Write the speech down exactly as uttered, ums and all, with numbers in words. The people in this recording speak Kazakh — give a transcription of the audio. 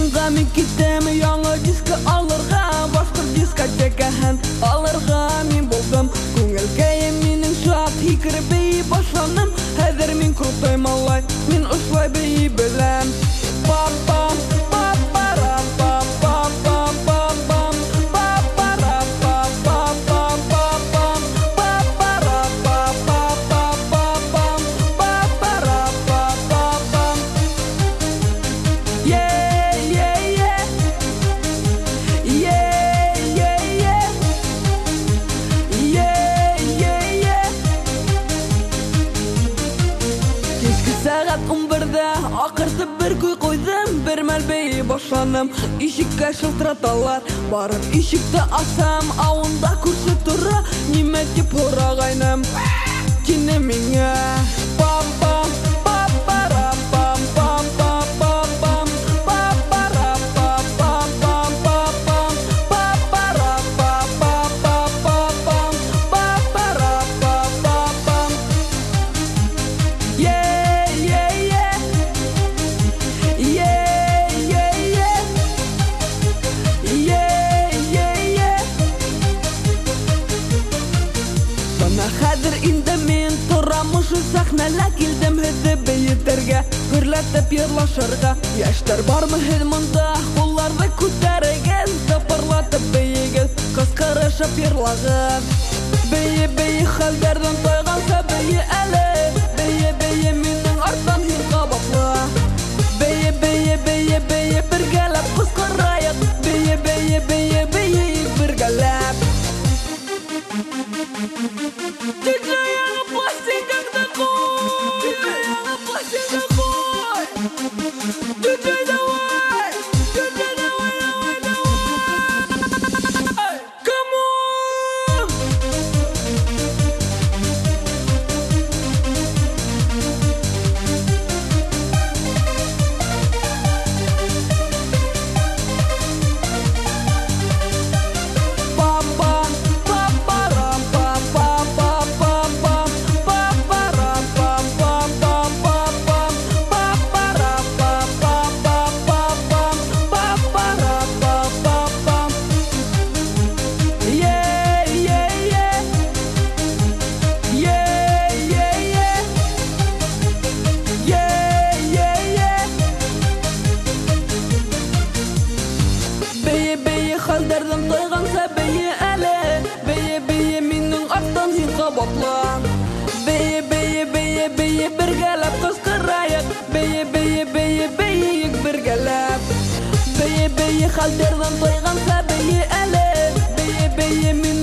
Районға мен кеттім яңа дискі алырға, башқұрт дискотекаһын алырға мен болдым. Көңілге менің шат хикір бей башланым. Хәзір мен крутой малай, мен ұшлай бей білем. Папам, папара, папам, папам, папам, папара, папам, папам, папара, папам, папам, папара, папам. Yeah, yeah, yeah. Yeah, yeah, yeah. Yeah, yeah, yeah. Кешкі сағат он бірде ақыртып бір көй қойдым. Бір мәлбей башланым, ишікке шылтыраталар. Барып ишікті асам, ауында көрші тұры. Неме деп орағайным, кені меңе. Папам, папара, пам, пам, пам, пам, папара, папам, пам, папам, папара, папам, папам, папара, папам. Yeah, yeah, yeah. Yeah, yeah, yeah. Yeah, yeah, yeah. Бана хәзер инде мен торамышы сәхнәлә килдем һеҙҙе бейетергә, гөрләтеп йырлашырға. Яштар бармы һеҙ монда, ҡулларҙы күтәрегеҙ, тыпырлатып бейегеҙ, ҡысҡырышып йырлагыҙ. Бейе, бейе хәлдәрҙән тайғанса бейе әле, бейе, бейе минең арттан һин ҡабатлы. Бейе, бейе, бейе, бейе бергәләп ҡысҡырайыҡ, бейе, бейе, бейе, бейе бергәләп. Диджей яңы пластинкаңды ҡуй, диджей яңы пластинка ҡуй. Диджей давай, диджей давай, давай, давай. Come on. Папам, папарам, папам, папам, пам, папарам, папам, папам, пам, папарам, папам, папам, папарам, папам, пам. Yeah, yeah, yeah. Yeah, yeah, yeah. Yeah, yeah, yeah. Бейе, бейе хәлдәрҙән тайғанса бейе әле, бейе, бейе минең арттан һин ҡабатлы. Бейе, бейе, бейе, бейе бергәләп ҡысҡырайыҡ, бейе, бейе, бейе, бейек бергәләп. Бейе, бейе хәлдәрҙән тайғанса бейе әле, бейе, бейе минең